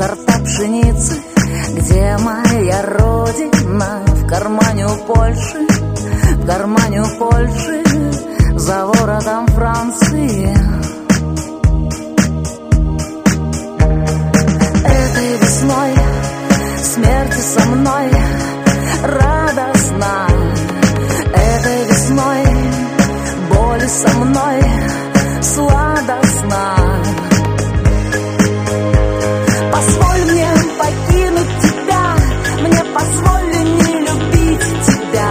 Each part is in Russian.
сорта пшеницы. Где моя родина? В кармане у Польши, в кармане у Польши, за воротом Франции. Этой весной смерти со мной радостно. Этой весной боли со мной сладостно. Позволь мне покинуть тебя, мне позволь не любить тебя.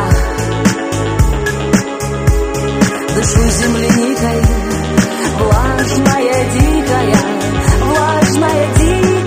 Дышу земляникой, влажная, дикая, влажная, дикая.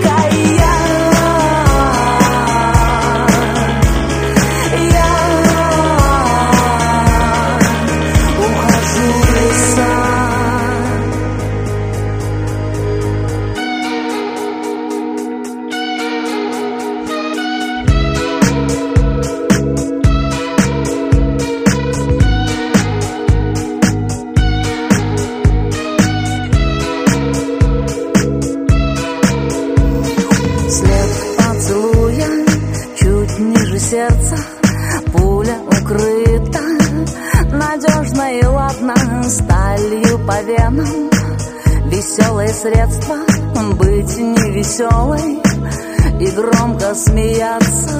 Сердце, пуля укрыта надежно и ладно сталью по венам. Веселое средство быть невеселой и громко смеяться.